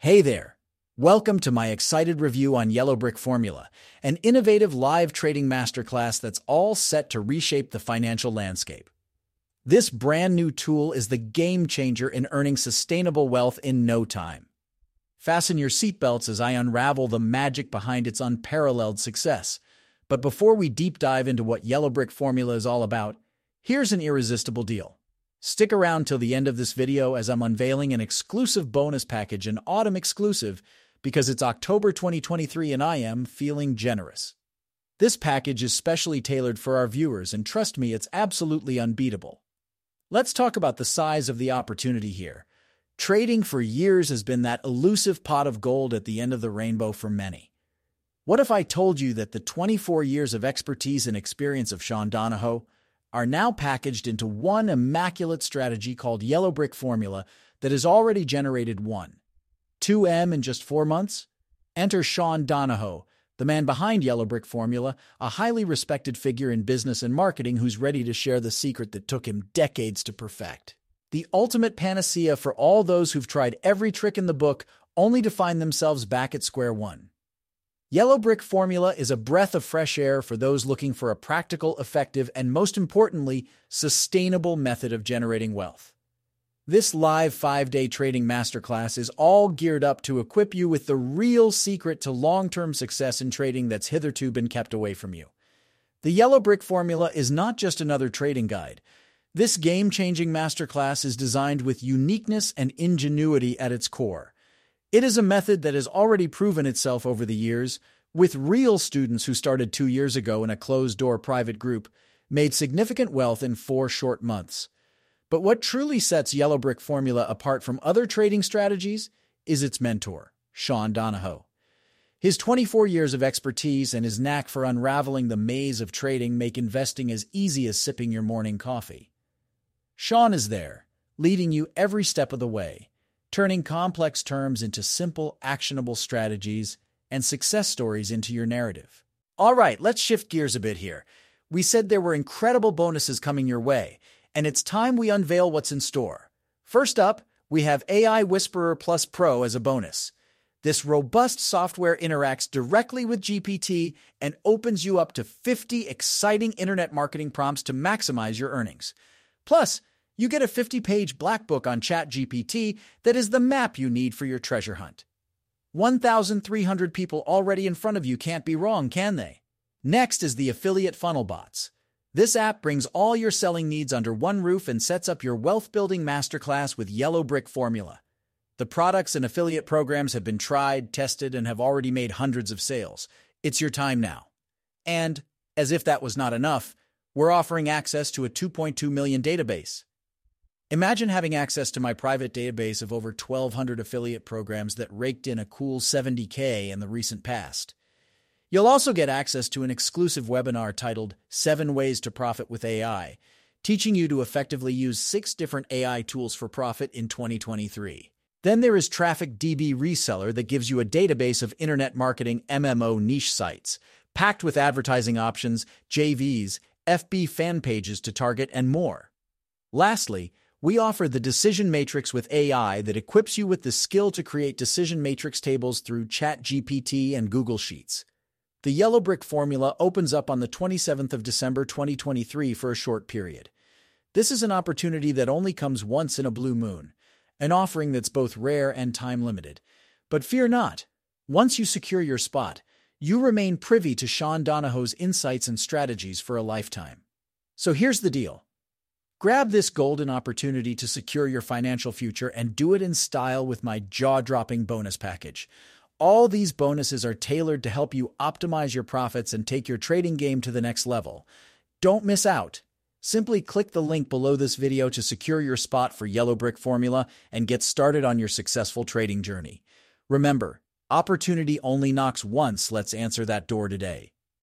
Hey there! Welcome to my excited review on Yellow Brick Formula, an innovative live trading masterclass that's all set to reshape the financial landscape. This brand new tool is the game changer in earning sustainable wealth in no time. Fasten your seatbelts as I unravel the magic behind its unparalleled success. But before we deep dive into what Yellow Brick Formula is all about, here's an irresistible deal. Stick around till the end of this video as I'm unveiling an exclusive bonus package, an autumn exclusive, because it's October 2023 and I am feeling generous. This package is specially tailored for our viewers, and trust me, it's absolutely unbeatable. Let's talk about the size of the opportunity here. Trading for years has been that elusive pot of gold at the end of the rainbow for many. What if I told you that the 24 years of expertise and experience of Sean Donahoe are now packaged into one immaculate strategy called Yellow Brick Formula that has already generated 2M in just 4 months? Enter Sean Donahoe, the man behind Yellow Brick Formula, a highly respected figure in business and marketing who's ready to share the secret that took him decades to perfect. The ultimate panacea for all those who've tried every trick in the book only to find themselves back at square one. Yellow Brick Formula is a breath of fresh air for those looking for a practical, effective, and most importantly, sustainable method of generating wealth. This live 5-day trading masterclass is all geared up to equip you with the real secret to long-term success in trading that's hitherto been kept away from you. The Yellow Brick Formula is not just another trading guide. This game-changing masterclass is designed with uniqueness and ingenuity at its core. It is a method that has already proven itself over the years, with real students who started 2 years ago in a closed-door private group, made significant wealth in 4 short months. But what truly sets Yellow Brick Formula apart from other trading strategies is its mentor, Sean Donahoe. His 24 years of expertise and his knack for unraveling the maze of trading make investing as easy as sipping your morning coffee. Sean is there, leading you every step of the way, turning complex terms into simple, actionable strategies and success stories into your narrative. All right, let's shift gears a bit here. We said there were incredible bonuses coming your way, and it's time we unveil what's in store. First up, we have AI Whisperer Plus Pro as a bonus. This robust software interacts directly with GPT and opens you up to 50 exciting internet marketing prompts to maximize your earnings. Plus, you get a 50-page black book on ChatGPT that is the map you need for your treasure hunt. 1,300 people already in front of you can't be wrong, can they? Next is the Affiliate Funnel Bots. This app brings all your selling needs under one roof and sets up your wealth-building masterclass with Yellow Brick Formula. The products and affiliate programs have been tried, tested, and have already made hundreds of sales. It's your time now. And, as if that was not enough, we're offering access to a 2.2 million database. Imagine having access to my private database of over 1,200 affiliate programs that raked in a cool $70K in the recent past. You'll also get access to an exclusive webinar titled 7 Ways to Profit with AI, teaching you to effectively use 6 different AI tools for profit in 2023. Then there is Traffic DB Reseller that gives you a database of internet marketing MMO niche sites, packed with advertising options, JVs, FB fan pages to target, and more. Lastly, we offer the Decision Matrix with AI that equips you with the skill to create decision matrix tables through ChatGPT and Google Sheets. The Yellow Brick Formula opens up on the 27th of December 2023 for a short period. This is an opportunity that only comes once in a blue moon, an offering that's both rare and time-limited. But fear not. Once you secure your spot, you remain privy to Sean Donahoe's insights and strategies for a lifetime. So here's the deal. Grab this golden opportunity to secure your financial future and do it in style with my jaw-dropping bonus package. All these bonuses are tailored to help you optimize your profits and take your trading game to the next level. Don't miss out. Simply click the link below this video to secure your spot for Yellow Brick Formula and get started on your successful trading journey. Remember, opportunity only knocks once. Let's answer that door today.